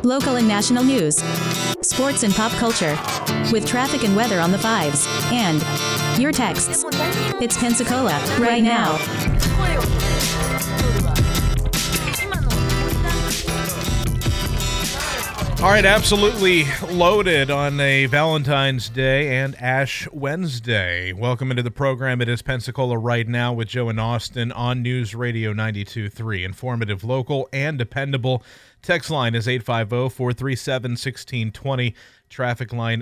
local and national news, sports and pop culture, with traffic and weather on the 5s, and your texts. It's Pensacola, right now. All right, absolutely loaded on a Valentine's Day and Ash Wednesday. Welcome into the program. It is Pensacola Right Now with Joe and Austin on News Radio 92.3. Informative, local, and dependable. Text line is 850-437-1620. Traffic line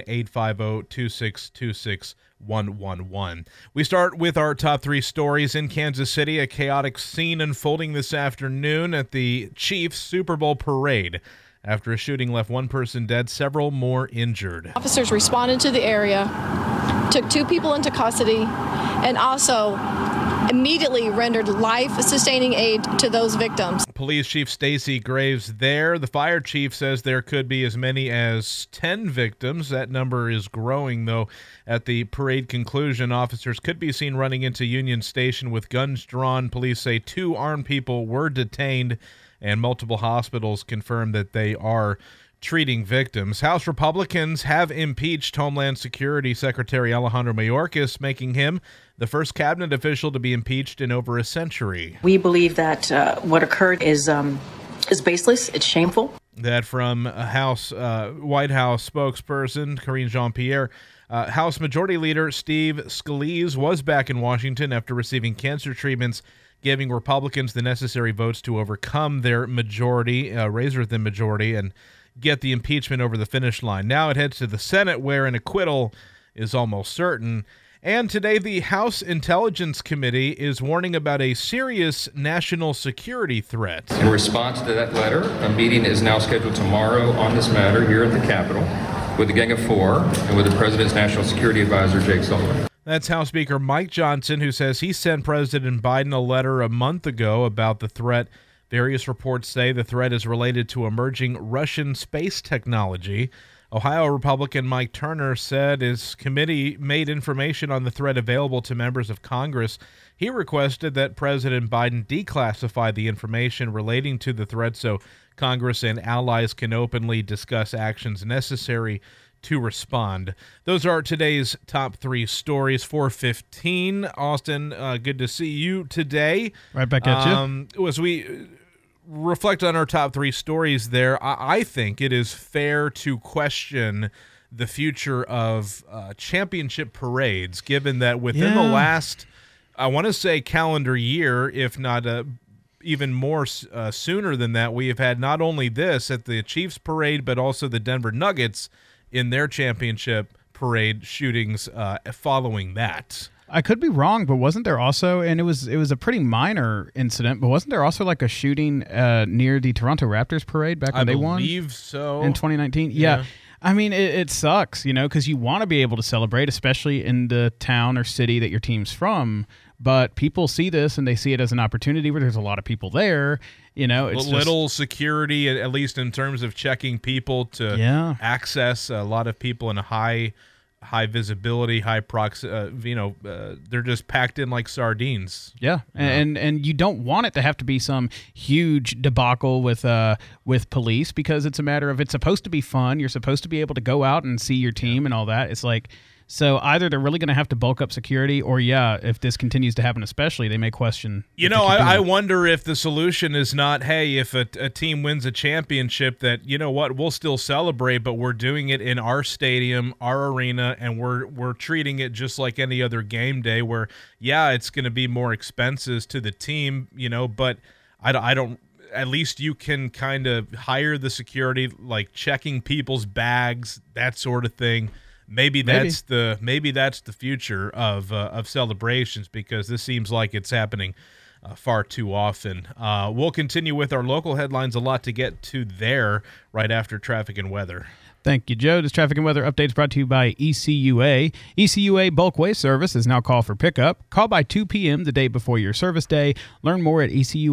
850-2626111. We start with our top three stories in Kansas City. A chaotic scene unfolding this afternoon at the Chiefs Super Bowl parade. After a shooting left one person dead, several more injured. Officers responded to the area, took two people into custody, and also immediately rendered life-sustaining aid to those victims. Police Chief Stacy Graves there. The fire chief says there could be as many as 10 victims. That number is growing, though. At the parade conclusion, officers could be seen running into Union Station with guns drawn. Police say 2 armed people were detained, and multiple hospitals confirm that they are treating victims. House Republicans have impeached Homeland Security Secretary Alejandro Mayorkas, making him the first cabinet official to be impeached in over a century. We believe that what occurred is baseless. It's shameful. That from White House spokesperson Karine Jean-Pierre. House Majority Leader Steve Scalise was back in Washington after receiving cancer treatments, giving Republicans the necessary votes to overcome their majority, razor thin majority, and get the impeachment over the finish line. Now it heads to the Senate, where an acquittal is almost certain. And today, the House Intelligence Committee is warning about a serious national security threat. In response to that letter, a meeting is now scheduled tomorrow on this matter here at the Capitol with the Gang of Four and with the President's National Security Advisor, Jake Sullivan. That's House Speaker Mike Johnson, who says he sent President Biden a letter a month ago about the threat. Various reports say the threat is related to emerging Russian space technology. Ohio Republican Mike Turner said his committee made information on the threat available to members of Congress. He requested that President Biden declassify the information relating to the threat so Congress and allies can openly discuss actions necessary to respond. Those are today's top three stories. 4:15. Austin, good to see you today. Right back at you. As we reflect on our top three stories there, I think it is fair to question the future of championship parades, given that within the last, I want to say, calendar year, if not even more sooner than that, we have had not only this at the Chiefs parade, but also the Denver Nuggets in their championship parade shootings following that. I could be wrong, but wasn't there also, and it was a pretty minor incident, but wasn't there also like a shooting near the Toronto Raptors parade back when they won? I believe so. In 2019? Yeah. I mean, it sucks, because you want to be able to celebrate, especially in the town or city that your team's from, but people see this and they see it as an opportunity where there's a lot of people there. It's little security, at least in terms of checking people to access a lot of people in a high visibility, high they're just packed in like sardines. Yeah, and you don't want it to have to be some huge debacle with police, because it's a matter of, it's supposed to be fun. You're supposed to be able to go out and see your team and all that. It's like, so either they're really going to have to bulk up security, or if this continues to happen, especially, they may question. I wonder if the solution is not, hey, if a team wins a championship, that, we'll still celebrate, but we're doing it in our stadium, our arena, and we're treating it just like any other game day where, it's going to be more expenses to the team, but I don't. At least you can kind of hire the security, like checking people's bags, that sort of thing. Maybe that's the future of celebrations, because this seems like it's happening far too often. We'll continue with our local headlines, a lot to get to there right after traffic and weather. Thank you, Joe. This traffic and weather update is brought to you by ECUA. ECUA bulk waste service is now called for pickup. Call by 2 p.m. the day before your service day. Learn more at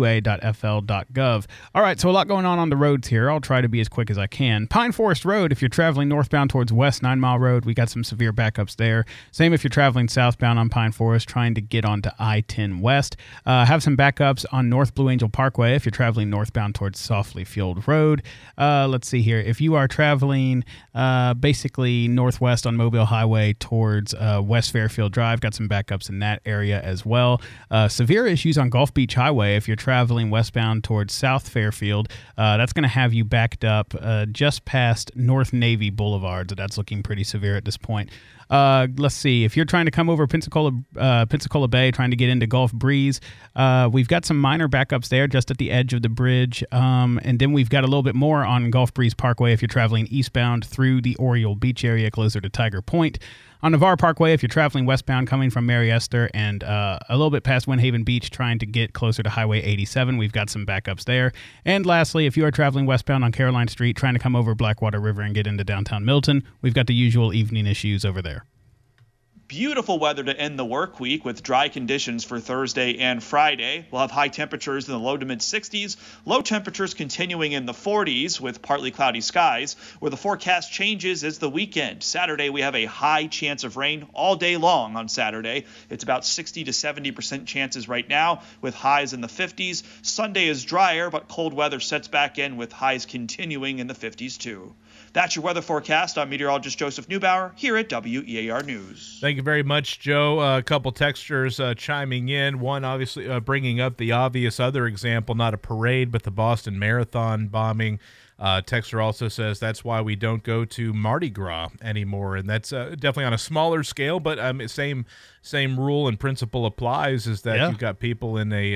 ecua.fl.gov. All right, so a lot going on the roads here. I'll try to be as quick as I can. Pine Forest Road, if you're traveling northbound towards West 9 Mile Road, we got some severe backups there. Same if you're traveling southbound on Pine Forest, trying to get onto I-10 West. Have some backups on North Blue Angel Parkway if you're traveling northbound towards Softly Field Road. Let's see here. If you are traveling basically northwest on Mobile Highway towards West Fairfield Drive, got some backups in that area as well. Severe issues on Gulf Beach Highway if you're traveling westbound towards South Fairfield. That's going to have you backed up just past North Navy Boulevard, so that's looking pretty severe at this point. Let's see. If you're trying to come over Pensacola Bay, trying to get into Gulf Breeze, we've got some minor backups there just at the edge of the bridge. And then we've got a little bit more on Gulf Breeze Parkway if you're traveling eastbound through the Oriole Beach area closer to Tiger Point. On Navarre Parkway, if you're traveling westbound coming from Mary Esther and a little bit past Windhaven Beach trying to get closer to Highway 87, we've got some backups there. And lastly, if you are traveling westbound on Caroline Street trying to come over Blackwater River and get into downtown Milton, we've got the usual evening issues over there. Beautiful weather to end the work week with dry conditions for Thursday and Friday. We'll have high temperatures in the low to mid 60s, low temperatures continuing in the 40s with partly cloudy skies. Where the forecast changes is the weekend. Saturday, we have a high chance of rain all day long on Saturday. It's about 60 to 70% chances right now with highs in the 50s. Sunday is drier, but cold weather sets back in with highs continuing in the 50s too. That's your weather forecast. I'm meteorologist Joseph Neubauer here at WEAR News. Thank you very much, Joe. A couple texters chiming in. One, obviously, bringing up the obvious other example, not a parade, but the Boston Marathon bombing. Texter also says that's why we don't go to Mardi Gras anymore, and that's definitely on a smaller scale, but same rule and principle applies. Is that you've got people in a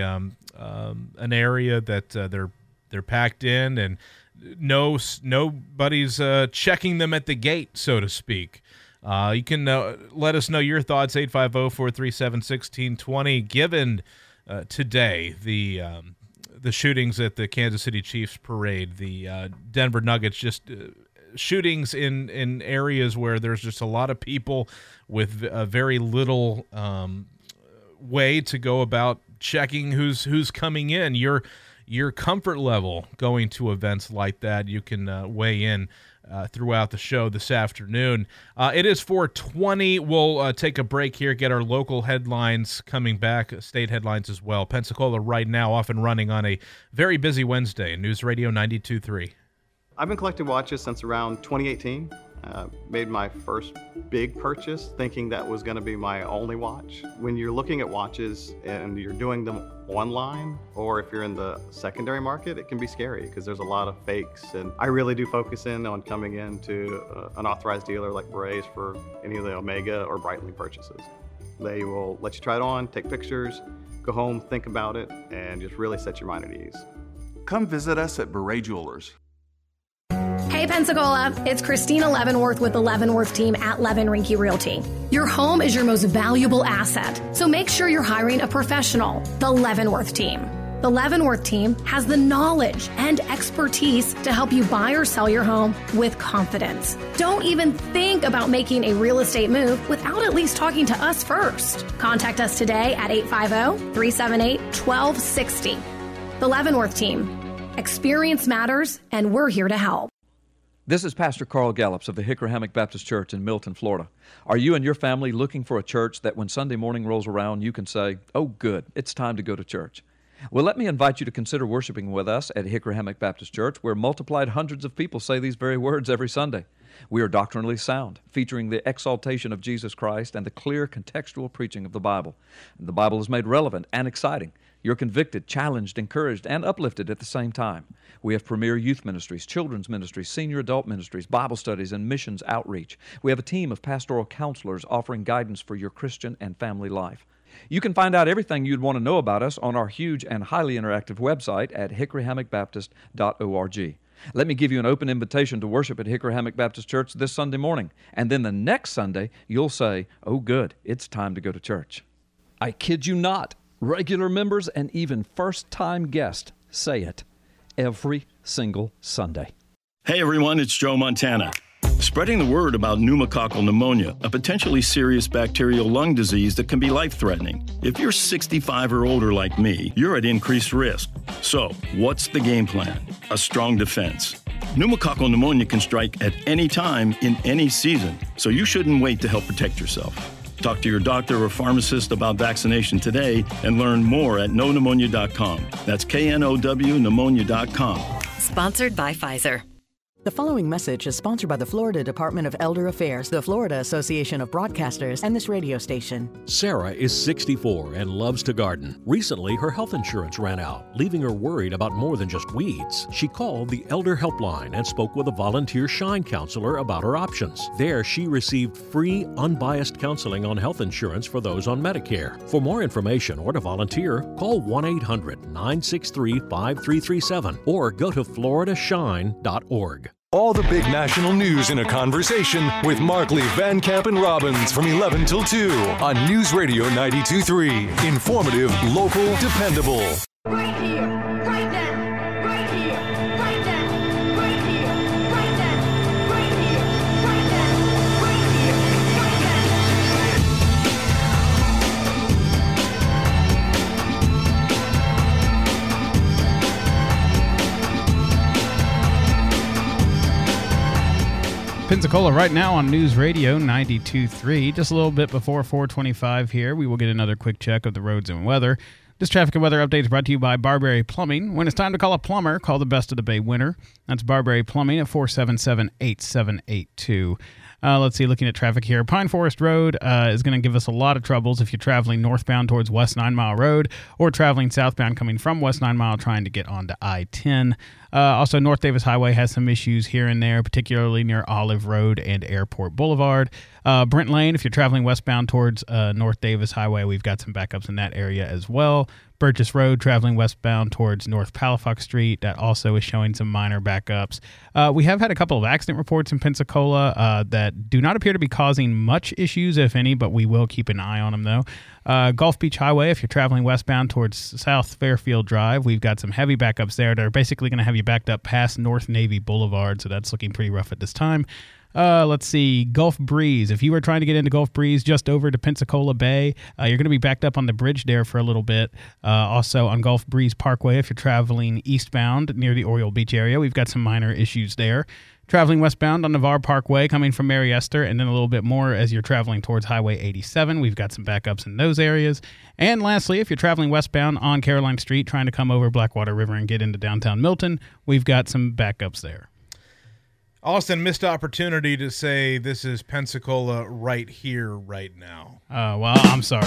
an area that they're packed in, and nobody's checking them at the gate, so to speak. You can let us know your thoughts, 850-437-1620. Given today the shootings at the Kansas City Chiefs parade, the Denver Nuggets, just shootings in areas where there's just a lot of people with very little way to go about checking who's coming in. Your comfort level going to events like that, you can weigh in throughout the show this afternoon. It is 4:20. We'll take a break here, get our local headlines coming back, state headlines as well. Pensacola right now off and running on a very busy Wednesday. News Radio 92.3. I've been collecting watches since around 2018. Made my first big purchase thinking that was going to be my only watch. When you're looking at watches and you're doing them online, or if you're in the secondary market, it can be scary because there's a lot of fakes. And I really do focus in on coming into an authorized dealer like Berets for any of the Omega or Breitling purchases. They will let you try it on, take pictures, go home, think about it, and just really set your mind at ease. Come visit us at Beret Jewelers. Hey Pensacola, it's Christina Leavenworth with the Leavenworth team at Levin Rinke Realty. Your home is your most valuable asset, so make sure you're hiring a professional, the Leavenworth team. The Leavenworth team has the knowledge and expertise to help you buy or sell your home with confidence. Don't even think about making a real estate move without at least talking to us first. Contact us today at 850-378-1260. The Leavenworth team. Experience matters, and we're here to help. This is Pastor Carl Gallups of the Hickory Hammock Baptist Church in Milton, Florida. Are you and your family looking for a church that when Sunday morning rolls around, you can say, "Oh, good, it's time to go to church"? Well, let me invite you to consider worshiping with us at Hickory Hammock Baptist Church, where multiplied hundreds of people say these very words every Sunday. We are doctrinally sound, featuring the exaltation of Jesus Christ and the clear contextual preaching of the Bible. And the Bible is made relevant and exciting. You're convicted, challenged, encouraged, and uplifted at the same time. We have premier youth ministries, children's ministries, senior adult ministries, Bible studies, and missions outreach. We have a team of pastoral counselors offering guidance for your Christian and family life. You can find out everything you'd want to know about us on our huge and highly interactive website at hickoryhammockbaptist.org. Let me give you an open invitation to worship at Hickory Hammock Baptist Church this Sunday morning, and then the next Sunday you'll say, "Oh good, it's time to go to church." I kid you not. Regular members and even first-time guests say it every single Sunday. Hey everyone, it's Joe Montana. Spreading the word about pneumococcal pneumonia, a potentially serious bacterial lung disease that can be life-threatening. If you're 65 or older like me, you're at increased risk. So, what's the game plan? A strong defense. Pneumococcal pneumonia can strike at any time in any season, so you shouldn't wait to help protect yourself. Talk to your doctor or pharmacist about vaccination today and learn more at knowpneumonia.com. That's KNOW pneumonia.com. Sponsored by Pfizer. The following message is sponsored by the Florida Department of Elder Affairs, the Florida Association of Broadcasters, and this radio station. Sarah is 64 and loves to garden. Recently, her health insurance ran out, leaving her worried about more than just weeds. She called the Elder Helpline and spoke with a volunteer Shine counselor about her options. There, she received free, unbiased counseling on health insurance for those on Medicare. For more information or to volunteer, call 1-800-963-5337 or go to floridashine.org. All the big national news in a conversation with Markley, Van Camp, and Robbins from 11 till 2 on News Radio 92.3. Informative, local, dependable. Right here, right now, right here, right now, right here, right now, right here, right now, right here, right Pensacola right now on News Radio 92.3. Just a little bit before 4:25 here, we will get another quick check of the roads and weather. This traffic and weather update is brought to you by Barberry Plumbing. When it's time to call a plumber, call the Best of the Bay winner. That's Barberry Plumbing at 477-8782. Let's see, looking at traffic here. Pine Forest Road is going to give us a lot of troubles if you're traveling northbound towards West 9 Mile Road or traveling southbound coming from West 9 Mile trying to get onto I-10. Also, North Davis Highway has some issues here and there, particularly near Olive Road and Airport Boulevard. Brent Lane, if you're traveling westbound towards North Davis Highway, we've got some backups in that area as well. Burgess Road, traveling westbound towards North Palafox Street, that also is showing some minor backups. We have had a couple of accident reports in Pensacola that do not appear to be causing much issues, if any, but we will keep an eye on them, though. Gulf Beach Highway, if you're traveling westbound towards South Fairfield Drive, we've got some heavy backups there that are basically going to have you backed up past North Navy Boulevard, so that's looking pretty rough at this time. Let's see, Gulf Breeze. If you were trying to get into Gulf Breeze just over to Pensacola Bay, you're going to be backed up on the bridge there for a little bit. Also on Gulf Breeze Parkway, if you're traveling eastbound near the Oriole Beach area, we've got some minor issues there. Traveling westbound on Navarre Parkway, coming from Mary Esther, and then a little bit more as you're traveling towards Highway 87. We've got some backups in those areas. And lastly, if you're traveling westbound on Caroline Street, trying to come over Blackwater River and get into downtown Milton, we've got some backups there. Austin, missed opportunity to say this is Pensacola right here, right now. Well, I'm sorry.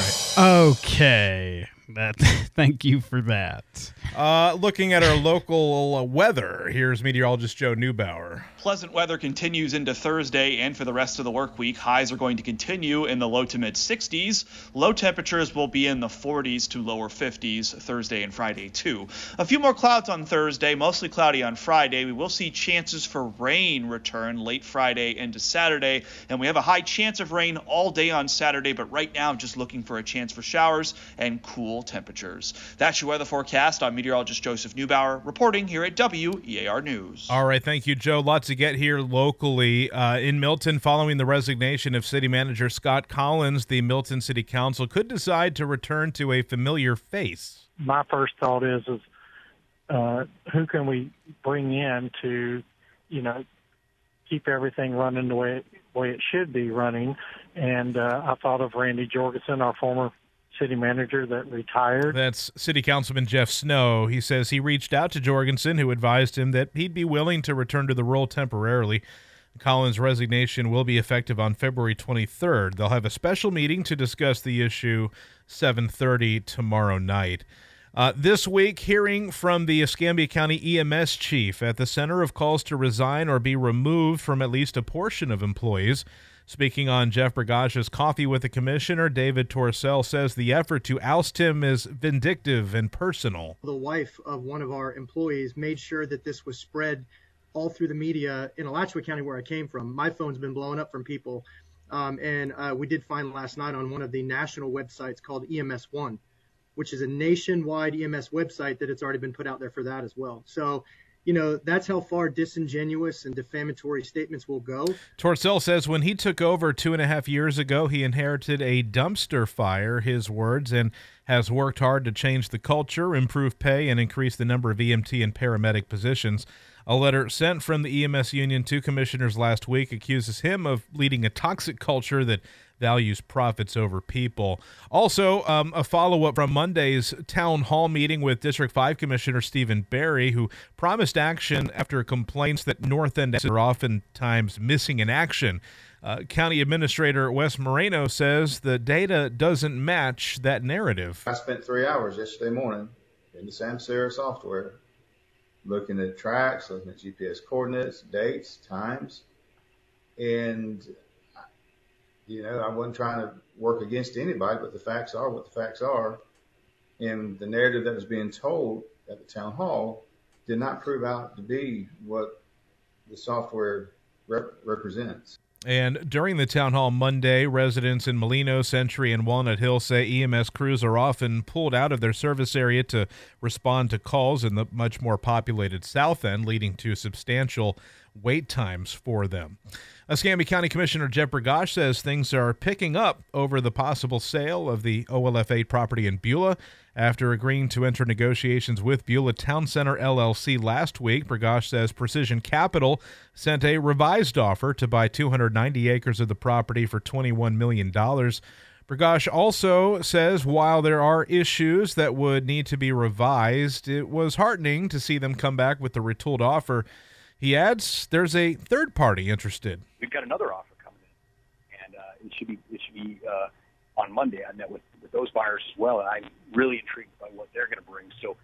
Okay. Thank you for that. Looking at our local weather, here's meteorologist Joe Neubauer. Pleasant weather continues into Thursday and for the rest of the work week. Highs are going to continue in the low to mid 60s. Low temperatures will be in the 40s to lower 50s Thursday and Friday too. A few more clouds on Thursday, mostly cloudy on Friday. We will see chances for rain return late Friday into Saturday, and we have a high chance of rain all day on Saturday, but right now just looking for a chance for showers and cool temperatures. That's your weather forecast. I'm meteorologist Joseph Neubauer reporting here at WEAR News. All right, thank you, Joe. Lots to get here locally. In Milton, following the resignation of City Manager Scott Collins, the Milton City Council could decide to return to a familiar face. My first thought is who can we bring in to, keep everything running the way it should be running? And I thought of Randy Jorgensen, our former city manager that retired. That's City Councilman Jeff Snow. He says he reached out to Jorgensen, who advised him that he'd be willing to return to the role temporarily. Collins' resignation will be effective on February 23rd. They'll have a special meeting to discuss the issue 7:30 tomorrow night. This week, hearing from the Escambia County EMS chief at the center of calls to resign or be removed from at least a portion of employees. Speaking on Jeff Bergage's Coffee with the Commissioner, David Torcell says the effort to oust him is vindictive and personal. The wife of one of our employees made sure that this was spread all through the media in Alachua County, where I came from. My phone's been blowing up from people. And we did find last night on one of the national websites called EMS One, which is a nationwide EMS website, that it's already been put out there for that as well. So that's how far disingenuous and defamatory statements will go. Torcell says when he took over 2.5 years ago, he inherited a dumpster fire, his words, and has worked hard to change the culture, improve pay, and increase the number of EMT and paramedic positions. A letter sent from the EMS union to commissioners last week accuses him of leading a toxic culture that values profits over people. Also, a follow-up from Monday's town hall meeting with District 5 Commissioner Stephen Barry, who promised action after complaints that North End are oftentimes missing in action. County Administrator Wes Moreno says the data doesn't match that narrative. I spent 3 hours yesterday morning in the Samsara software looking at tracks, looking at GPS coordinates, dates, times, and I wasn't trying to work against anybody, but the facts are what the facts are. And the narrative that was being told at the town hall did not prove out to be what the software represents. And during the town hall Monday, residents in Molino, Century, and Walnut Hill say EMS crews are often pulled out of their service area to respond to calls in the much more populated South End, leading to substantial wait times for them. Escambia County Commissioner Jeff Bergosh says things are picking up over the possible sale of the OLF8 property in Beulah. After agreeing to enter negotiations with Beulah Town Center LLC last week, Bergosh says Precision Capital sent a revised offer to buy 290 acres of the property for $21 million. Bergosh also says while there are issues that would need to be revised, it was heartening to see them come back with the retooled offer. He adds there's a third party interested. We've got another offer coming in, and it should be on Monday. I met with those buyers as well, and I'm really intrigued by what they're going to bring. So,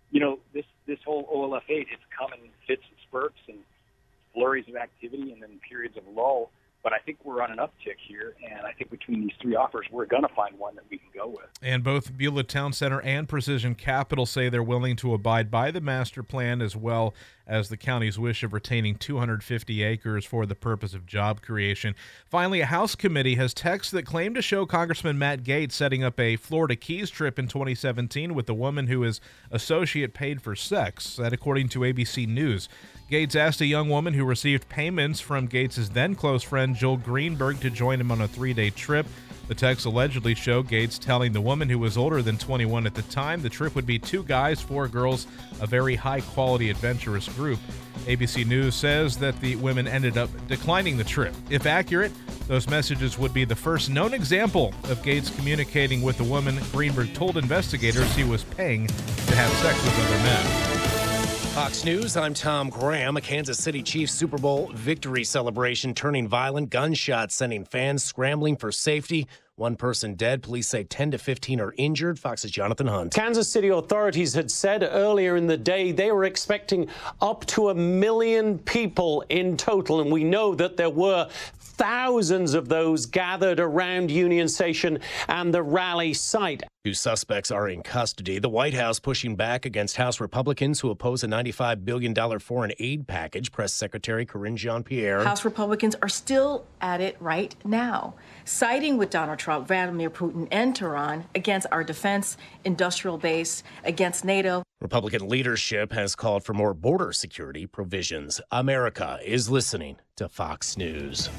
this whole OLF8, it's come in fits and spurts and flurries of activity and then periods of lull. But I think we're on an uptick here, and I think between these three offers, we're going to find one that we can go with. And both Beulah Town Center and Precision Capital say they're willing to abide by the master plan as well as the county's wish of retaining 250 acres for the purpose of job creation. Finally, a House committee has texts that claim to show Congressman Matt Gaetz setting up a Florida Keys trip in 2017 with a woman who his associate paid for sex. That according to ABC News. Gaetz asked a young woman who received payments from Gaetz' then close friend Joel Greenberg to join him on a 3-day trip. The texts allegedly show Gaetz telling the woman who was older than 21 at the time the trip would be 2 guys, 4 girls, a very high-quality adventurous group. ABC News says that the women ended up declining the trip. If accurate, those messages would be the first known example of Gaetz communicating with the woman Greenberg told investigators he was paying to have sex with other men. Fox News, I'm Tom Graham. A Kansas City Chiefs Super Bowl victory celebration turning violent, gunshots sending fans scrambling for safety. 1 person dead. Police say 10 to 15 are injured. Fox's Jonathan Hunt. Kansas City authorities had said earlier in the day they were expecting up to 1 million people in total, and we know that there were thousands of those gathered around Union Station and the rally site. 2 suspects are in custody. The White House pushing back against House Republicans who oppose a $95 billion foreign aid package. Press Secretary Karine Jean-Pierre. House Republicans are still at it right now, siding with Donald Trump, Vladimir Putin, and Tehran against our defense industrial base, against NATO. Republican leadership has called for more border security provisions. America is listening to Fox News.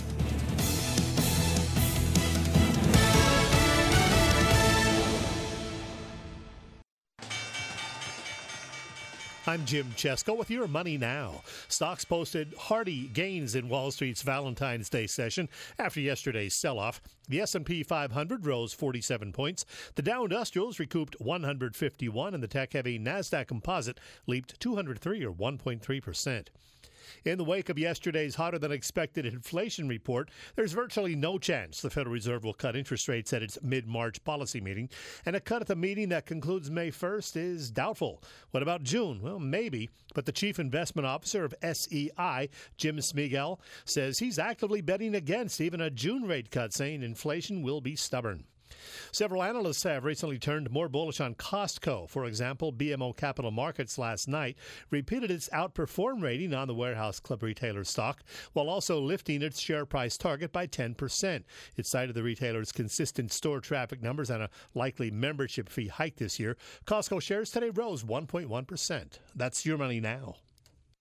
I'm Jim Chesko with your Money Now. Stocks posted hearty gains in Wall Street's Valentine's Day session after yesterday's sell-off. The S&P 500 rose 47 points. The Dow Industrials recouped 151, and the tech-heavy NASDAQ Composite leaped 203, or 1.3%. In the wake of yesterday's hotter-than-expected inflation report, there's virtually no chance the Federal Reserve will cut interest rates at its mid-March policy meeting, and a cut at the meeting that concludes May 1st is doubtful. What about June? Well, maybe, but the Chief Investment Officer of SEI, Jim Smigel, says he's actively betting against even a June rate cut, saying inflation will be stubborn. Several analysts have recently turned more bullish on Costco. For example, BMO Capital Markets last night repeated its outperform rating on the warehouse club retailer stock, while also lifting its share price target by 10%. It cited the retailer's consistent store traffic numbers and a likely membership fee hike this year. Costco shares today rose 1.1%. That's your Money Now.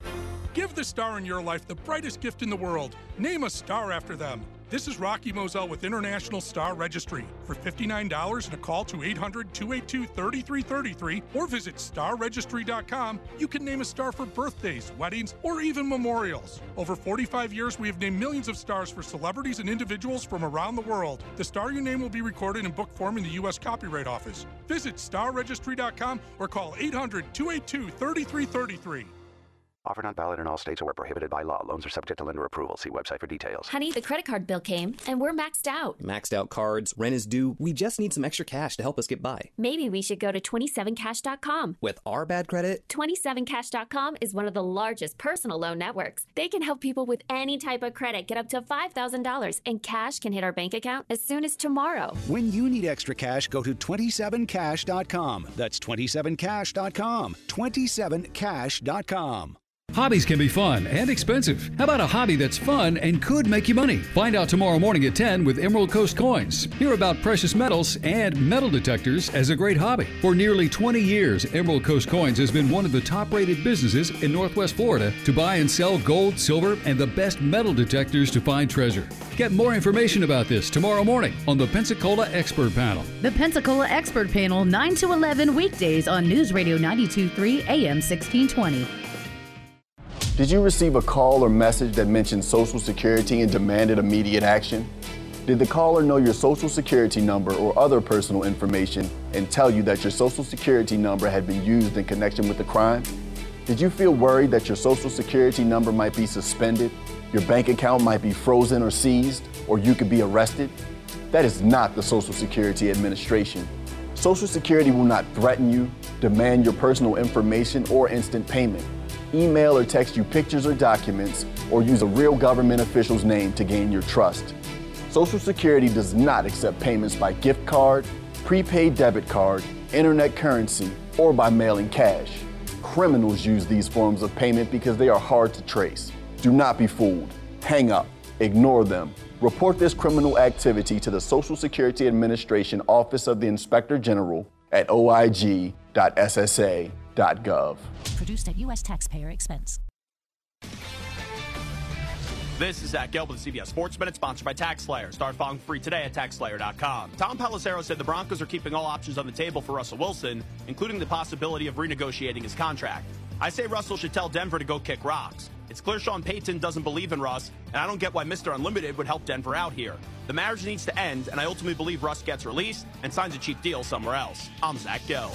Give the star in your life the brightest gift in the world. Name a star after them. This is Rocky Moselle with International Star Registry. For $59 and a call to 800-282-3333 or visit starregistry.com, you can name a star for birthdays, weddings, or even memorials. Over 45 years, we have named millions of stars for celebrities and individuals from around the world. The star you name will be recorded in book form in the U.S. Copyright Office. Visit starregistry.com or call 800-282-3333. Offer not valid in all states or prohibited by law. Loans are subject to lender approval. See website for details. Honey, the credit card bill came, and we're maxed out. Maxed out cards, rent is due. We just need some extra cash to help us get by. Maybe we should go to 27cash.com. With our bad credit? 27cash.com is one of the largest personal loan networks. They can help people with any type of credit get up to $5,000, and cash can hit our bank account as soon as tomorrow. When you need extra cash, go to 27cash.com. That's 27cash.com. 27cash.com. Hobbies can be fun and expensive. How about a hobby that's fun and could make you money? Find out tomorrow morning at 10 with Emerald Coast Coins. Hear about precious metals and metal detectors as a great hobby. For nearly 20 years, Emerald Coast Coins has been one of the top-rated businesses in Northwest Florida to buy and sell gold, silver, and the best metal detectors to find treasure. Get more information about this tomorrow morning on the Pensacola Expert Panel. The Pensacola Expert Panel, 9 to 11 weekdays on News Radio 92.3 AM 1620. Did you receive a call or message that mentioned Social Security and demanded immediate action? Did the caller know your Social Security number or other personal information and tell you that your Social Security number had been used in connection with the crime? Did you feel worried that your Social Security number might be suspended, your bank account might be frozen or seized, or you could be arrested? That is not the Social Security Administration. Social Security will not threaten you, demand your personal information, or instant payment. Email or text you pictures or documents, or use a real government official's name to gain your trust. Social Security does not accept payments by gift card, prepaid debit card, internet currency, or by mailing cash. Criminals use these forms of payment because they are hard to trace. Do not be fooled. Hang up. Ignore them. Report this criminal activity to the Social Security Administration Office of the Inspector General at oig.ssa.gov. Produced at U.S. taxpayer expense. This is Zach Gelb with CBS Sports Minute, sponsored by TaxSlayer. Start following free today at TaxSlayer.com. Tom Pelissero said the Broncos are keeping all options on the table for Russell Wilson, including the possibility of renegotiating his contract. I say Russell should tell Denver to go kick rocks. It's clear Sean Payton doesn't believe in Russ, and I don't get why Mr. Unlimited would help Denver out here. The marriage needs to end, and I ultimately believe Russ gets released and signs a cheap deal somewhere else. I'm Zach Gelb.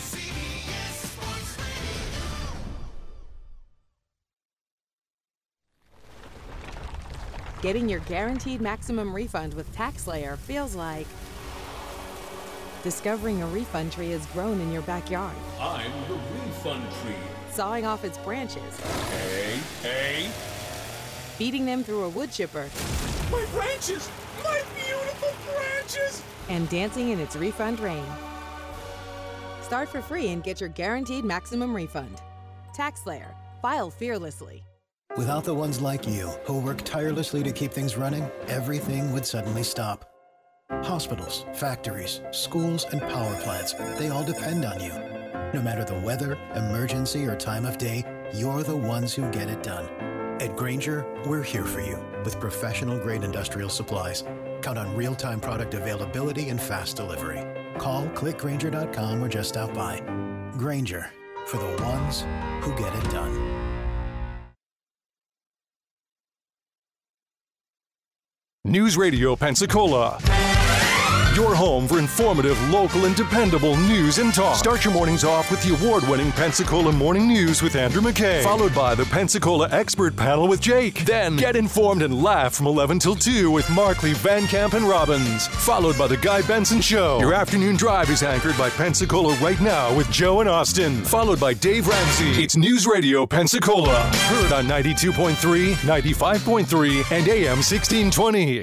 Getting your guaranteed maximum refund with TaxSlayer feels like discovering a refund tree has grown in your backyard. I'm the refund tree. Sawing off its branches. Hey. Feeding them through a wood chipper. My branches! My beautiful branches! And dancing in its refund rain. Start for free and get your guaranteed maximum refund. TaxSlayer. File fearlessly. Without the ones like you, who work tirelessly to keep things running, everything would suddenly stop. Hospitals, factories, schools, and power plants, they all depend on you. No matter the weather, emergency, or time of day, you're the ones who get it done. At Grainger, we're here for you with professional-grade industrial supplies. Count on real-time product availability and fast delivery. Call, click Grainger.com, or just stop by. Grainger, for the ones who get it done. News Radio Pensacola. Your home for informative, local, and dependable news and talk. Start your mornings off with the award-winning Pensacola Morning News with Andrew McKay, followed by the Pensacola Expert Panel with Jake. Then get informed and laugh from 11 till 2 with Markley, Van Camp, and Robbins, followed by the Guy Benson Show. Your afternoon drive is anchored by Pensacola Right Now with Joe and Austin, followed by Dave Ramsey. It's News Radio Pensacola, heard on 92.3, 95.3, and AM 1620.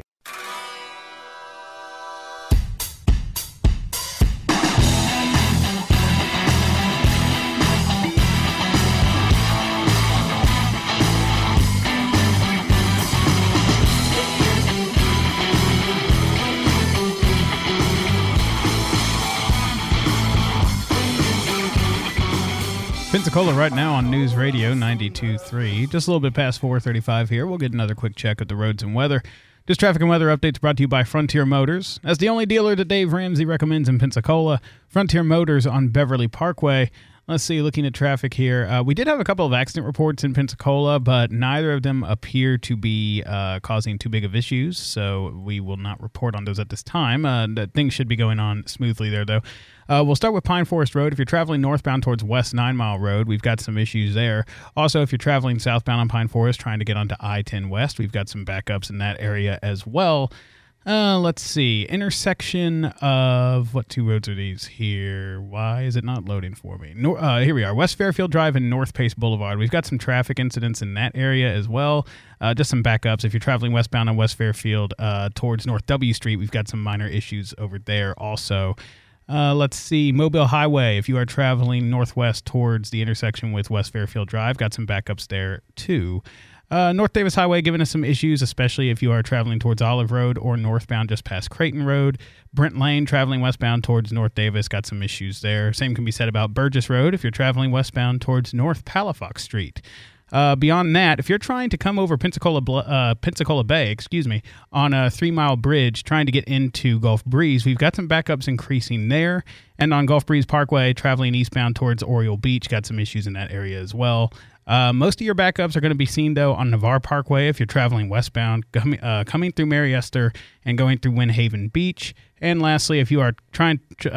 Pensacola right now on News Radio 92.3. Just a little bit past 4:35 here. We'll get another quick check of the roads and weather. This traffic and weather updates brought to you by Frontier Motors. As the only dealer that Dave Ramsey recommends in Pensacola, Frontier Motors on Beverly Parkway. Let's see, looking at traffic here. We did have a couple of accident reports in Pensacola, but neither of them appear to be causing too big of issues, so we will not report on those at this time. Things should be going on smoothly there, though. We'll start with Pine Forest Road. If you're traveling northbound towards West 9 Mile Road, we've got some issues there. Also, if you're traveling southbound on Pine Forest trying to get onto I-10 West, we've got some backups in that area as well. Let's see. Intersection of, what two roads are these here? Why is it not loading for me? Here we are. West Fairfield Drive and North Pace Boulevard. We've got some traffic incidents in that area as well. Just some backups. If you're traveling westbound on West Fairfield towards North W Street, we've got some minor issues over there also. Let's see. Mobile Highway. If you are traveling northwest towards the intersection with West Fairfield Drive, got some backups there too. North Davis Highway giving us some issues, especially if you are traveling towards Olive Road or northbound just past Creighton Road. Brent Lane, traveling westbound towards North Davis, got some issues there. Same can be said about Burgess Road if you're traveling westbound towards North Palafox Street. Beyond that, if you're trying to come over Pensacola Bay, on a 3 Mile bridge trying to get into Gulf Breeze, we've got some backups increasing there. And on Gulf Breeze Parkway, traveling eastbound towards Oriole Beach, got some issues in that area as well. Most of your backups are going to be seen, though, on Navarre Parkway if you're traveling westbound, coming through Mary Esther and going through Windhaven Beach. And lastly, if you are trying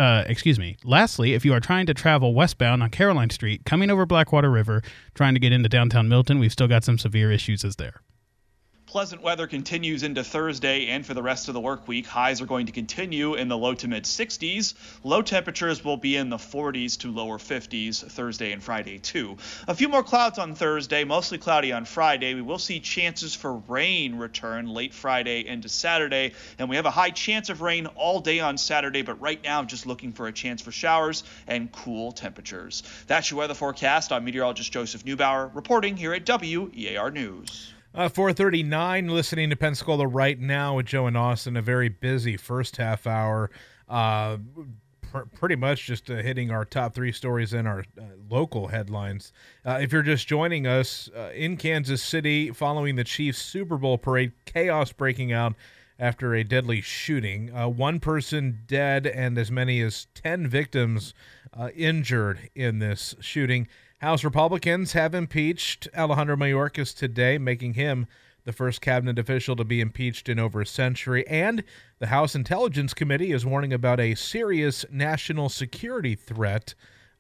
to travel westbound on Caroline Street, coming over Blackwater River, trying to get into downtown Milton, we've still got some severe issues as there. Pleasant weather continues into Thursday and for the rest of the work week. Highs are going to continue in the low to mid 60s. Low temperatures will be in the 40s to lower 50s Thursday and Friday too. A few more clouds on Thursday, mostly cloudy on Friday. We will see chances for rain return late Friday into Saturday, and we have a high chance of rain all day on Saturday, but right now just looking for a chance for showers and cool temperatures. That's your weather forecast. I'm meteorologist Joseph Neubauer reporting here at WEAR News. 4:39, listening to Pensacola right now with Joe and Austin. A very busy first half hour. Pretty much just hitting our top three stories in our local headlines. If you're just joining us, in Kansas City, following the Chiefs Super Bowl parade, chaos breaking out after a deadly shooting. One person dead and as many as 10 victims injured in this shooting. House Republicans have impeached Alejandro Mayorkas today, making him the first cabinet official to be impeached in over a century. And the House Intelligence Committee is warning about a serious national security threat.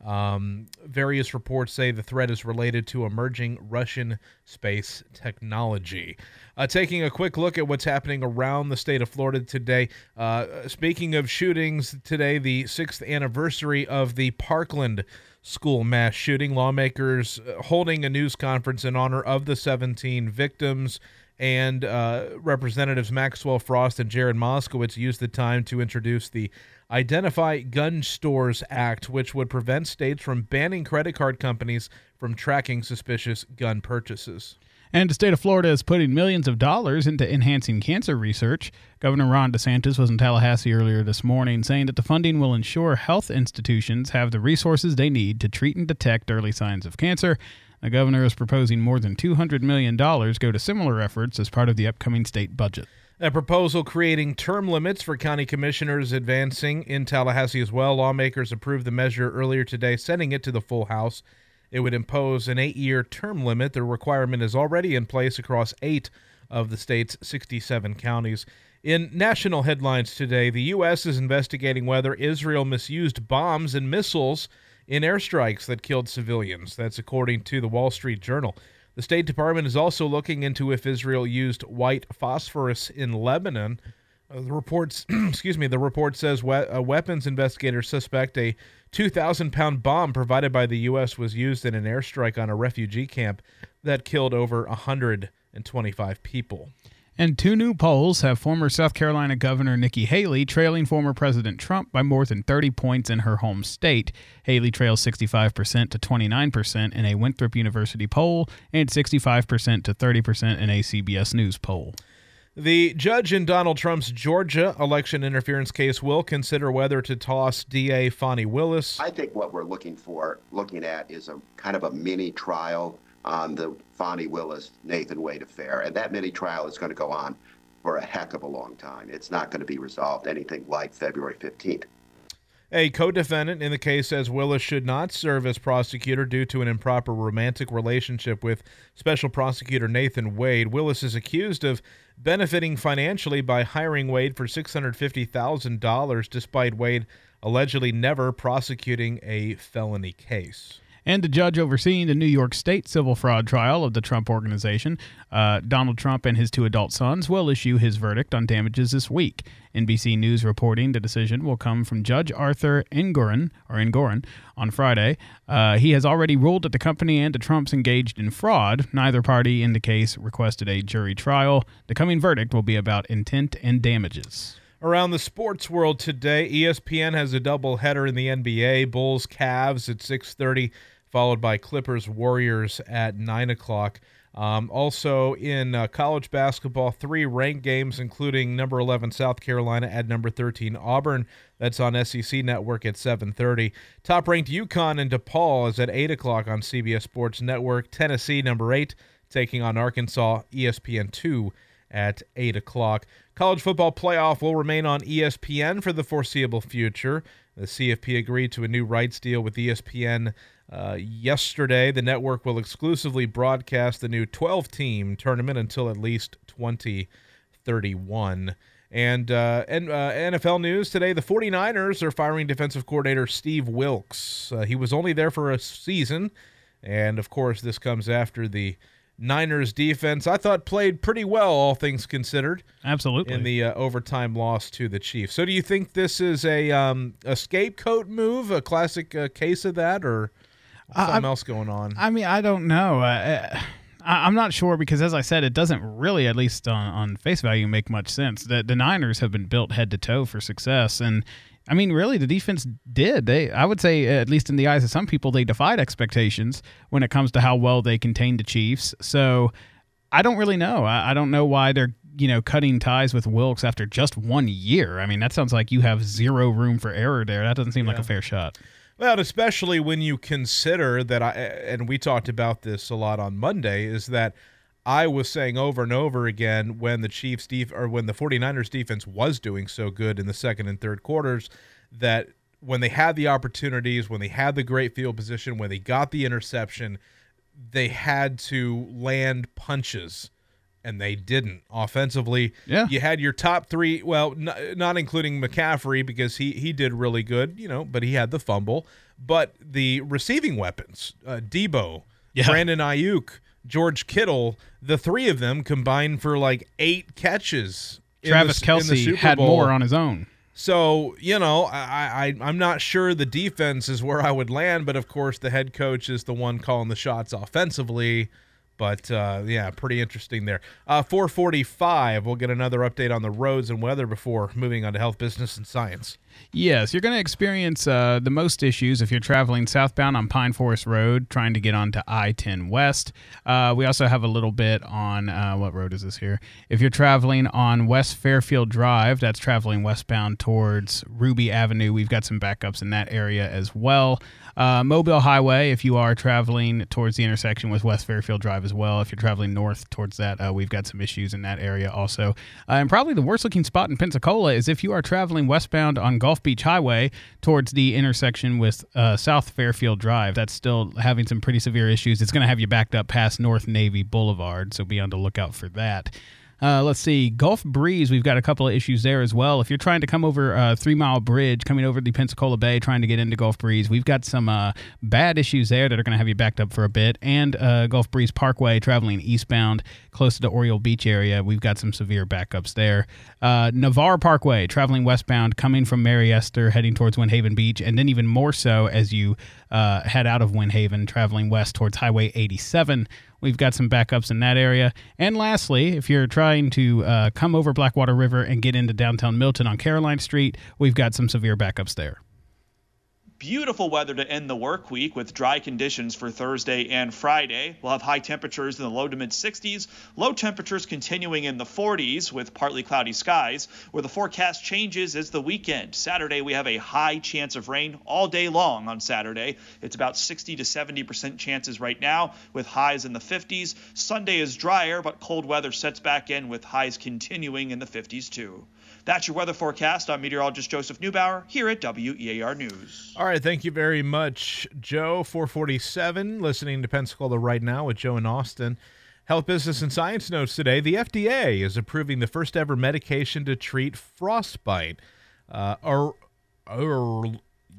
Various reports say the threat is related to emerging Russian space technology. Taking a quick look at what's happening around the state of Florida today. Speaking of shootings, today the 6th anniversary of the Parkland school mass shooting. Lawmakers holding a news conference in honor of the 17 victims, and Representatives Maxwell Frost and Jared Moskowitz used the time to introduce the Identify Gun Stores Act, which would prevent states from banning credit card companies from tracking suspicious gun purchases. And the state of Florida is putting millions of dollars into enhancing cancer research. Governor Ron DeSantis was in Tallahassee earlier this morning saying that the funding will ensure health institutions have the resources they need to treat and detect early signs of cancer. The governor is proposing more than $200 million go to similar efforts as part of the upcoming state budget. A proposal creating term limits for county commissioners advancing in Tallahassee as well. Lawmakers approved the measure earlier today, sending it to the full House. It would impose an 8-year term limit. The requirement is already in place across 8 of the state's 67 counties. In national headlines today, the U.S. is investigating whether Israel misused bombs and missiles in airstrikes that killed civilians. That's according to the Wall Street Journal. The State Department is also looking into if Israel used white phosphorus in Lebanon. The report says weapons investigators suspect a 2,000-pound bomb provided by the U.S. was used in an airstrike on a refugee camp that killed over 125 people. And 2 new polls have former South Carolina Governor Nikki Haley trailing former President Trump by more than 30 points in her home state. Haley trails 65% to 29% in a Winthrop University poll and 65% to 30% in a CBS News poll. The judge in Donald Trump's Georgia election interference case will consider whether to toss DA Fani Willis. I think what we're looking at is a kind of a mini trial on the Fani Willis, Nathan Wade affair. And that mini trial is going to go on for a heck of a long time. It's not going to be resolved anything like February 15th. A co-defendant in the case says Willis should not serve as prosecutor due to an improper romantic relationship with Special Prosecutor Nathan Wade. Willis is accused of benefiting financially by hiring Wade for $650,000, despite Wade allegedly never prosecuting a felony case. And the judge overseeing the New York State civil fraud trial of the Trump Organization, Donald Trump and his 2 adult sons, will issue his verdict on damages this week. NBC News reporting the decision will come from Judge Arthur Engoron on Friday. He has already ruled that the company and the Trumps engaged in fraud. Neither party in the case requested a jury trial. The coming verdict will be about intent and damages. Around the sports world today, ESPN has a doubleheader in the NBA, Bulls Cavs at 6:30. Followed by Clippers Warriors at 9 o'clock. Also in college basketball, 3 ranked games, including number 11 South Carolina at number 13 Auburn. That's on SEC Network at 7:30. Top-ranked UConn and DePaul is at 8 o'clock on CBS Sports Network. Tennessee, number 8, taking on Arkansas, ESPN2 at 8 o'clock. College football playoff will remain on ESPN for the foreseeable future. The CFP agreed to a new rights deal with ESPN yesterday. The network will exclusively broadcast the new 12-team tournament until at least 2031. And NFL news today, the 49ers are firing defensive coordinator Steve Wilks. He was only there for a season, and, of course, this comes after the Niners defense, I thought, played pretty well, all things considered. Absolutely. In the overtime loss to the Chiefs. So do you think this is a scapegoat move, a classic case of that, or something else going on? I mean, I don't know. I'm not sure because, as I said, it doesn't really, at least on face value, make much sense. The Niners have been built head to toe for success, and I mean, really, the defense did. I would say, at least in the eyes of some people, they defied expectations when it comes to how well they contained the Chiefs. So I don't really know. I don't know why they're cutting ties with Wilks after just 1 year. I mean, that sounds like you have zero room for error there. That doesn't seem like a fair shot. Well, especially when you consider that, and we talked about this a lot on Monday, is that I was saying over and over again when the Chiefs when the 49ers defense was doing so good in the second and third quarters, that when they had the opportunities, when they had the great field position, when they got the interception, they had to land punches, and they didn't. Offensively, you had your top 3, well, not including McCaffrey because he did really good, but he had the fumble. But the receiving weapons, Debo, Brandon Ayuk, George Kittle, the 3 of them combined for like 8 catches. Travis Kelce had more on his own. So, I'm not sure the defense is where I would land, but of course the head coach is the one calling the shots offensively. But, pretty interesting there. 4:45, we'll get another update on the roads and weather before moving on to health, business, and science. Yes, you're going to experience the most issues if you're traveling southbound on Pine Forest Road, trying to get onto I-10 West. We also have a little bit on, what road is this here? If you're traveling on West Fairfield Drive, that's traveling westbound towards Ruby Avenue, we've got some backups in that area as well. Mobile Highway, if you are traveling towards the intersection with West Fairfield Drive as well. If you're traveling north towards that, we've got some issues in that area also. And probably the worst looking spot in Pensacola is if you are traveling westbound on Gulf Beach Highway towards the intersection with South Fairfield Drive. That's still having some pretty severe issues. It's going to have you backed up past North Navy Boulevard, so be on the lookout for that. Let's see, Gulf Breeze, we've got a couple of issues there as well. If you're trying to come over 3 Mile Bridge, coming over the Pensacola Bay, trying to get into Gulf Breeze, we've got some bad issues there that are going to have you backed up for a bit. And Gulf Breeze Parkway, traveling eastbound, close to the Oriole Beach area, we've got some severe backups there. Navarre Parkway, traveling westbound, coming from Mary Esther, heading towards Windhaven Beach, and then even more so as you head out of Windhaven, traveling west towards Highway 87. We've got some backups in that area. And lastly, if you're trying to come over Blackwater River and get into downtown Milton on Caroline Street, we've got some severe backups there. beautiful weather to end the work week with dry conditions for Thursday and Friday. We'll have high temperatures in the low to mid 60s, low temperatures continuing in the 40s with partly cloudy skies. Where the forecast changes is the weekend. Saturday, we have a high chance of rain all day long on Saturday. It's about 60 to 70% chances right now with highs in the 50s. Sunday is drier, but cold weather sets back in with highs continuing in the 50s too. That's your weather forecast. I'm meteorologist Joseph Neubauer here at WEAR News. All right, thank you very much, Joe. 447, listening to Pensacola Right Now with Joe and Austin. Health, Business, and Science notes today, the FDA is approving the first ever medication to treat frostbite. Erlemin?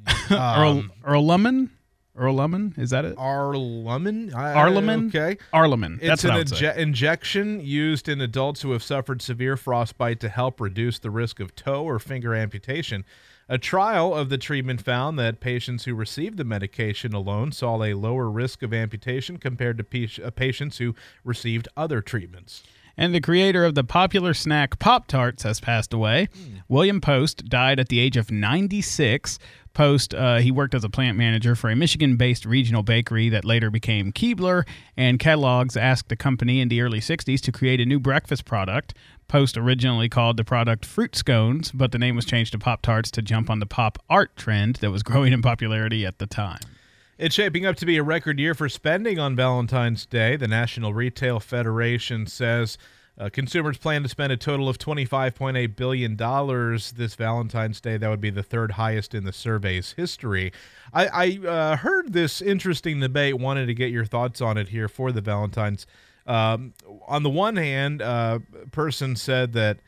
Is that it? Arlemin? Arlemin? Okay. Arlemin. It's an injection used in adults who have suffered severe frostbite to help reduce the risk of toe or finger amputation. A trial of the treatment found that patients who received the medication alone saw a lower risk of amputation compared to patients who received other treatments. And the creator of the popular snack Pop-Tarts has passed away. William Post died at the age of 96. Post, he worked as a plant manager for a Michigan-based regional bakery that later became Keebler, and Kellogg's asked the company in the early 60s to create a new breakfast product. Post originally called the product Fruit Scones, but the name was changed to Pop-Tarts to jump on the pop art trend that was growing in popularity at the time. It's shaping up to be a record year for spending on Valentine's Day. The National Retail Federation says consumers plan to spend a total of $25.8 billion this Valentine's Day. That would be the third highest in the survey's history. I heard this interesting debate, wanted to get your thoughts on it here for the Valentine's. On the one hand, a person said that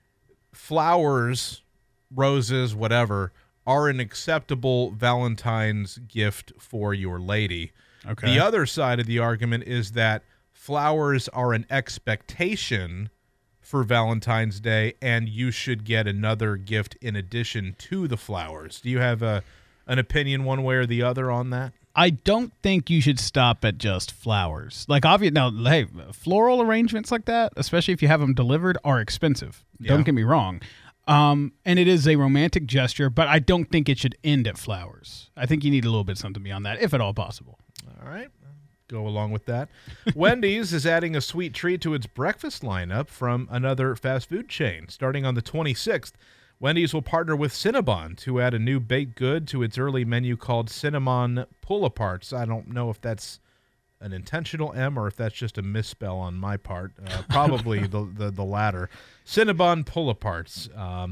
flowers, roses, whatever, are an acceptable Valentine's gift for your lady. Okay. The other side of the argument is that flowers are an expectation for Valentine's Day, and you should get another gift in addition to the flowers. Do you have an opinion one way or the other on that? I don't think you should stop at just flowers. Like, obviously, now, hey, floral arrangements like that, especially if you have them delivered, are expensive. Yeah. Don't get me wrong. And it is a romantic gesture, but I don't think it should end at flowers. I think you need a little bit something beyond that, if at all possible. All right. Go along with that. Wendy's is adding a sweet treat to its breakfast lineup from another fast food chain. Starting on the 26th, Wendy's will partner with Cinnabon to add a new baked good to its early menu called Cinnamon Pull-Aparts. I don't know if that's an intentional M or if that's just a misspell on my part. Probably the latter. Cinnabon Pull-Aparts.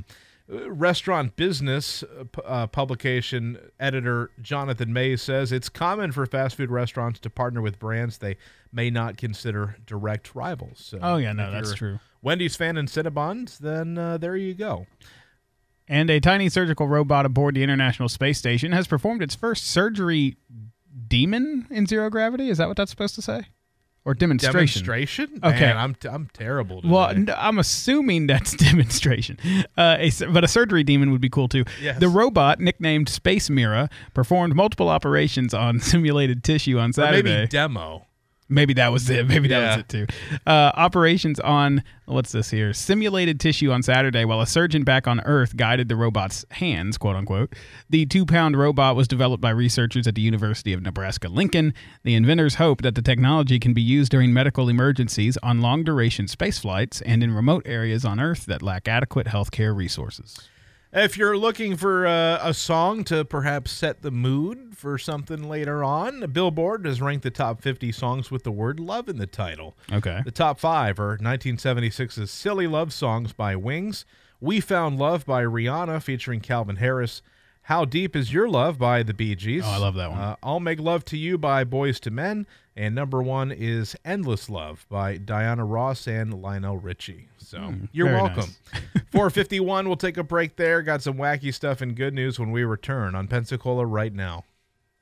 Restaurant Business publication editor Jonathan May says it's common for fast food restaurants to partner with brands they may not consider direct rivals. So that's true. Wendy's fan and Cinnabons, then there you go. And a tiny surgical robot aboard the International Space Station has performed its first surgery demon in zero gravity. Is that what that's supposed to say? Or demonstration? Demonstration? Okay. Man, I'm terrible today. Well, I'm assuming that's demonstration. But a surgery demon would be cool, too. Yes. The robot, nicknamed Space Mira, performed multiple operations on simulated tissue on Saturday. Or maybe demo. Maybe that was it. Maybe that was it, too. Operations on, what's this here? Simulated tissue on Saturday while a surgeon back on Earth guided the robot's hands, quote unquote. The 2-pound robot was developed by researchers at the University of Nebraska-Lincoln. The inventors hope that the technology can be used during medical emergencies on long-duration space flights and in remote areas on Earth that lack adequate healthcare resources. If you're looking for a song to perhaps set the mood for something later on, Billboard has ranked the top 50 songs with the word love in the title. Okay. The top 5 are 1976's Silly Love Songs by Wings, We Found Love by Rihanna featuring Calvin Harris, How Deep Is Your Love by the Bee Gees. Oh, I love that one. I'll Make Love to You by Boyz II Men, and number 1 is Endless Love by Diana Ross and Lionel Richie. So you're welcome. Nice. 4:51, we'll take a break there. Got some wacky stuff and good news when we return on Pensacola Right Now.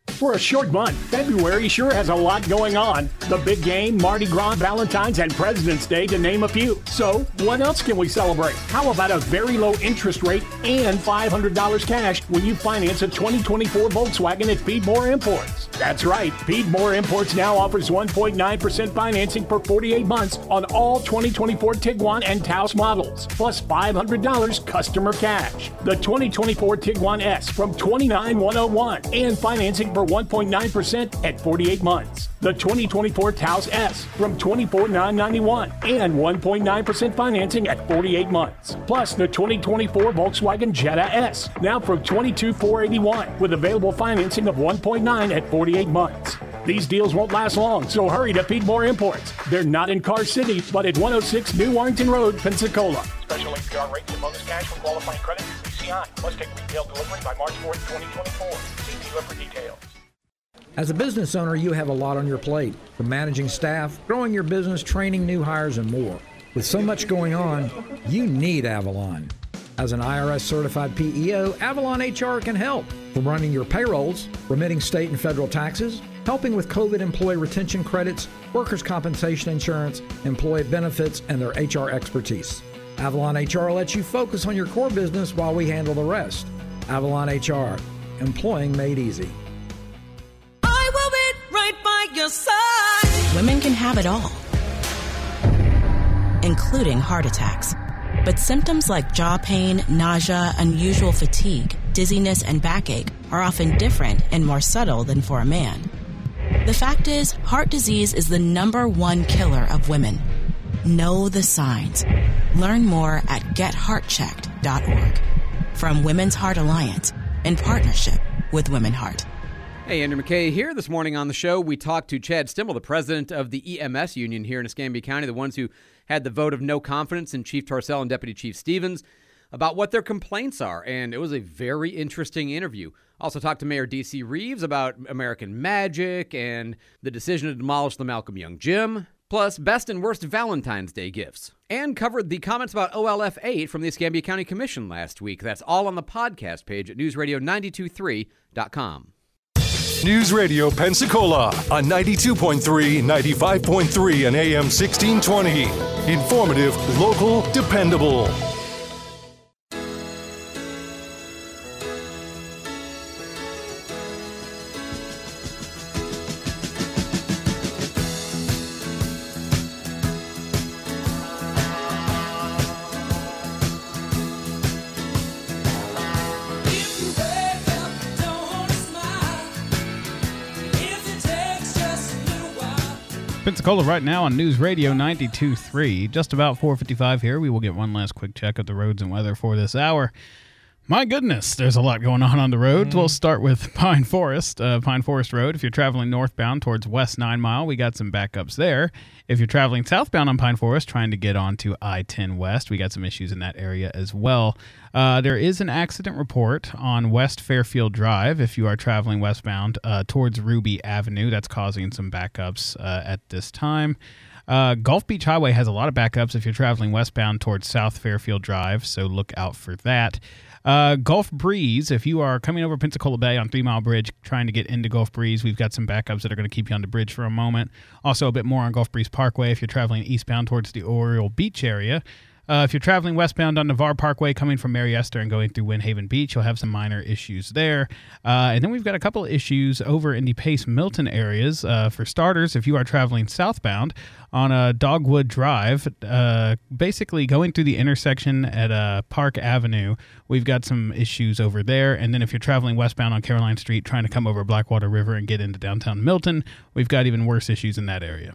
For a short month, February sure has a lot going on. The big game, Mardi Gras, Valentine's, and President's Day, to name a few. So, what else can we celebrate? How about a very low interest rate and $500 cash when you finance a 2024 Volkswagen at Piedmore Imports? That's right, Piedmore Imports now offers 1.9% financing for 48 months on all 2024 Tiguan and Taos models, plus $500 customer cash. The 2024 Tiguan S from $29,101 and financing for 1.9% at 48 months. The 2024 Taos S from $24,991 and 1.9% financing at 48 months. Plus the 2024 Volkswagen Jetta S now from $22,481 with available financing of 1.9 at 48 months. These deals won't last long, so hurry to Piedmore Imports. They're not in Car City, but at 106 New Warrington Road, Pensacola. Special APR rates and bonus cash for qualifying credit. PCI must take retail delivery by March 4th, 2024. See dealer for details. As a business owner, you have a lot on your plate, from managing staff, growing your business, training new hires, and more. With so much going on, you need Avalon. As an IRS-certified PEO, Avalon HR can help. From running your payrolls, remitting state and federal taxes, helping with COVID employee retention credits, workers' compensation insurance, employee benefits, and their HR expertise. Avalon HR lets you focus on your core business while we handle the rest. Avalon HR, employing made easy. I will be right by your side. Women can have it all, including heart attacks. But symptoms like jaw pain, nausea, unusual fatigue, dizziness, and backache are often different and more subtle than for a man. The fact is, heart disease is the #1 killer of women. Know the signs. Learn more at getheartchecked.org. From Women's Heart Alliance, in partnership with Women Heart. Hey, Andrew McKay here. This morning on the show, we talked to Chad Stimmel, the president of the EMS union here in Escambia County, the ones who had the vote of no confidence in Chief Torcell and Deputy Chief Stevens, about what their complaints are, and it was a very interesting interview. Also talked to Mayor D.C. Reeves about American Magic and the decision to demolish the Malcolm Young Gym, plus best and worst Valentine's Day gifts, and covered the comments about OLF 8 from the Escambia County Commission last week. That's all on the podcast page at newsradio923.com. News Radio Pensacola on 92.3, 95.3, and AM 1620. Informative, local, dependable. Pensacola right now on News Radio 92.3. Just about 4:55 here. We will get one last quick check of the roads and weather for this hour. My goodness, there's a lot going on the roads. We'll start with Pine Forest Road. If you're traveling northbound towards West 9 Mile, we got some backups there. If you're traveling southbound on Pine Forest, trying to get onto I-10 West, we got some issues in that area as well. There is an accident report on West Fairfield Drive if you are traveling westbound towards Ruby Avenue. That's causing some backups at this time. Gulf Beach Highway has a lot of backups if you're traveling westbound towards South Fairfield Drive, so look out for that. Gulf Breeze, if you are coming over Pensacola Bay on 3 Mile Bridge trying to get into Gulf Breeze, we've got some backups that are going to keep you on the bridge for a moment. Also a bit more on Gulf Breeze Parkway if you're traveling eastbound towards the Oriole Beach area. If you're traveling westbound on Navarre Parkway coming from Mary Esther and going through Windhaven Beach, you'll have some minor issues there. And then we've got a couple of issues over in the Pace Milton areas. For starters, if you are traveling southbound on Dogwood Drive, basically going through the intersection at Park Avenue, we've got some issues over there. And then if you're traveling westbound on Caroline Street trying to come over Blackwater River and get into downtown Milton, we've got even worse issues in that area.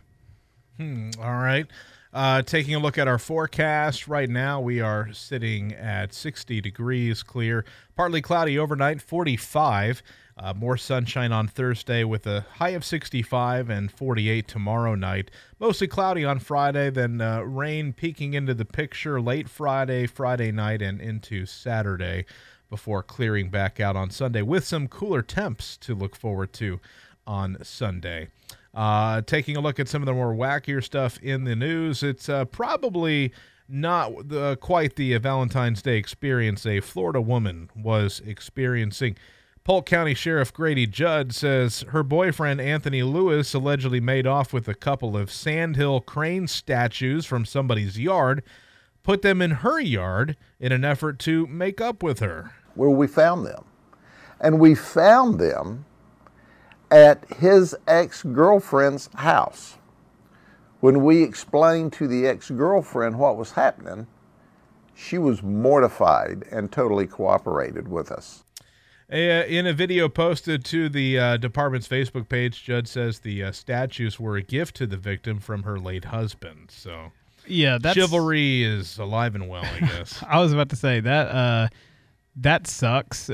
All right. Taking a look at our forecast right now, we are sitting at 60 degrees clear, partly cloudy overnight, 45. More sunshine on Thursday with a high of 65 and 48 tomorrow night. Mostly cloudy on Friday, then rain peeking into the picture late Friday night, and into Saturday before clearing back out on Sunday with some cooler temps to look forward to on Sunday. Taking a look at some of the more wackier stuff in the news, it's probably not quite the Valentine's Day experience a Florida woman was experiencing. Polk County Sheriff Grady Judd says her boyfriend Anthony Lewis allegedly made off with a couple of Sandhill crane statues from somebody's yard, put them in her yard in an effort to make up with her. Where we found them. And we found them at his ex-girlfriend's house. When we explained to the ex-girlfriend what was happening, she was mortified and totally cooperated with us. In a video posted to the department's Facebook page, Judd says the statues were a gift to the victim from her late husband. So, yeah, chivalry is alive and well, I guess. I was about to say that that sucks.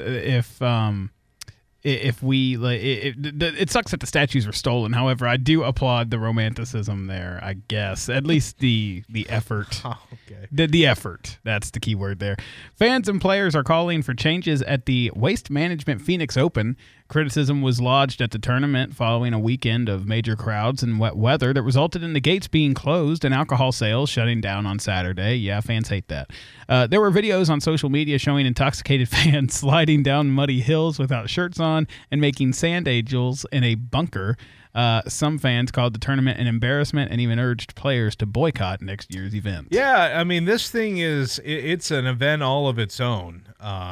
If we it sucks that the statues were stolen. However, I do applaud the romanticism there. I guess at least the effort. Oh, okay. The effort. That's the key word there. Fans and players are calling for changes at the Waste Management Phoenix Open. Criticism was lodged at the tournament following a weekend of major crowds and wet weather that resulted in the gates being closed and alcohol sales shutting down on Saturday. Yeah, fans hate that. There were videos on social media showing intoxicated fans sliding down muddy hills without shirts on and making sand angels in a bunker. Some fans called the tournament an embarrassment and even urged players to boycott next year's event. Yeah, I mean, this thing it's an event all of its own.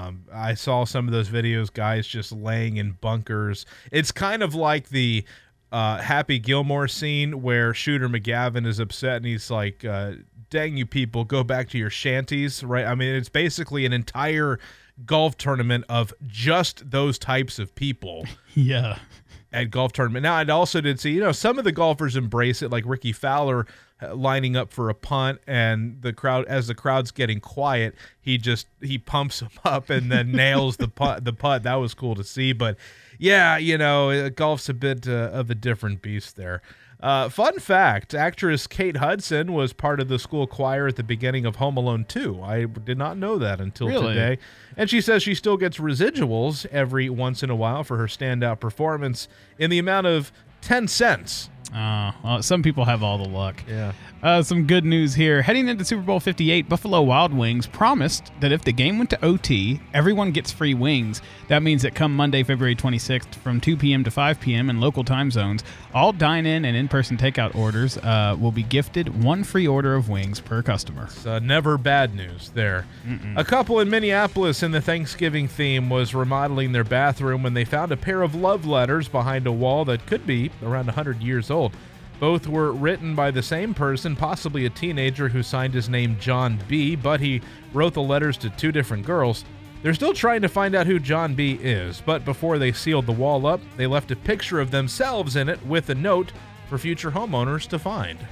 I saw some of those videos, guys just laying in bunkers. It's kind of like the Happy Gilmore scene where Shooter McGavin is upset and he's like, dang you people, go back to your shanties, right? I mean, it's basically an entire golf tournament of just those types of people. Yeah. At golf tournament. Now, I also did see, some of the golfers embrace it, like Ricky Fowler lining up for a punt, and the crowd, as the crowd's getting quiet, he pumps him up and then nails the putt. That was cool to see. But yeah, golf's a bit of a different beast there. Fun fact, actress Kate Hudson was part of the school choir at the beginning of Home Alone 2. I did not know that until today. And she says she still gets residuals every once in a while for her standout performance in the amount of 10 cents. Well, some people have all the luck. Yeah. Some good news here. Heading into Super Bowl 58, Buffalo Wild Wings promised that if the game went to OT, everyone gets free wings. That means that come Monday, February 26th, from 2 p.m. to 5 p.m. in local time zones, all dine-in and in-person takeout orders will be gifted one free order of wings per customer. It's never bad news there. A couple in Minneapolis in the Thanksgiving theme was remodeling their bathroom when they found a pair of love letters behind a wall that could be around 100 years old. Both were written by the same person, possibly a teenager who signed his name John B., but he wrote the letters to two different girls. They're still trying to find out who John B. is, but before they sealed the wall up, they left a picture of themselves in it with a note for future homeowners to find.